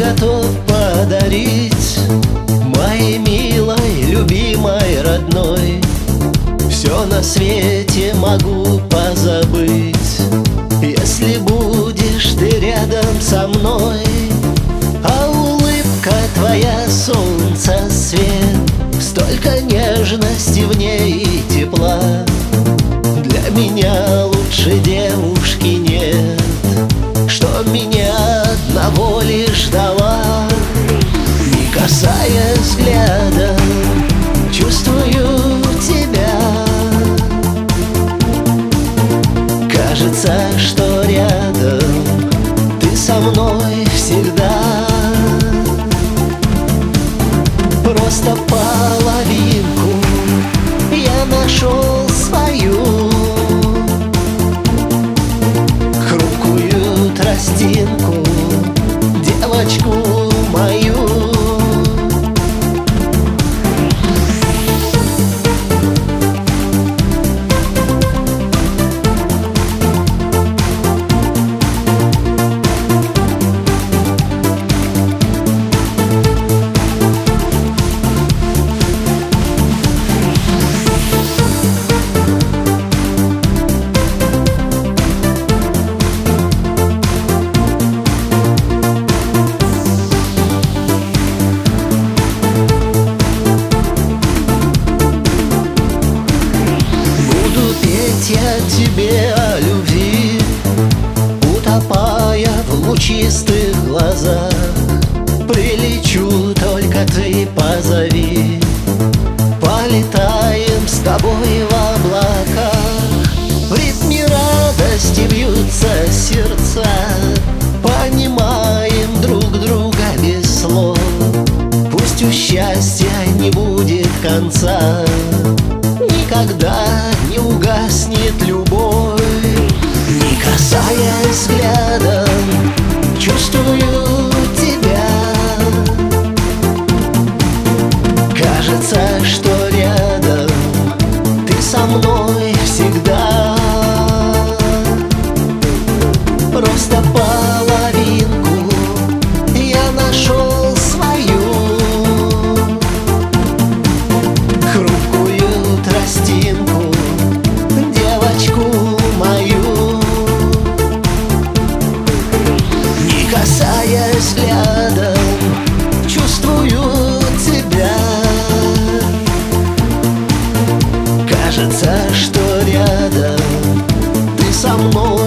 готов подарить моей милой, любимой, родной. Все на свете могу позабыть, если будешь ты рядом со мной. А улыбка твоя, солнце, свет, столько нежности в ней и тепла. Для меня лучше девушки нет, что меня одного лишь дала. Не касаясь взгляда, чувствую тебя. Кажется, что рядом ты со мной всегда. Просто половинку я нашел свою, хрупкую тростинку, девочку мою. Я тебе о любви, утопая в лучистых глазах. Прилечу, только ты позови, полетаем с тобой в облаках. В ритме радости бьются сердца, понимаем друг друга без слов. Пусть у счастья не будет конца, никогда не угаснет любовь. Не касаясь взглядом, чувствую тебя. Кажется, что рядом ты со мной всегда. Просто половинку я нашел свою, хрупкую тростинку, девочку мою. Не касаясь взглядом, чувствую тебя. Кажется, что рядом ты со мной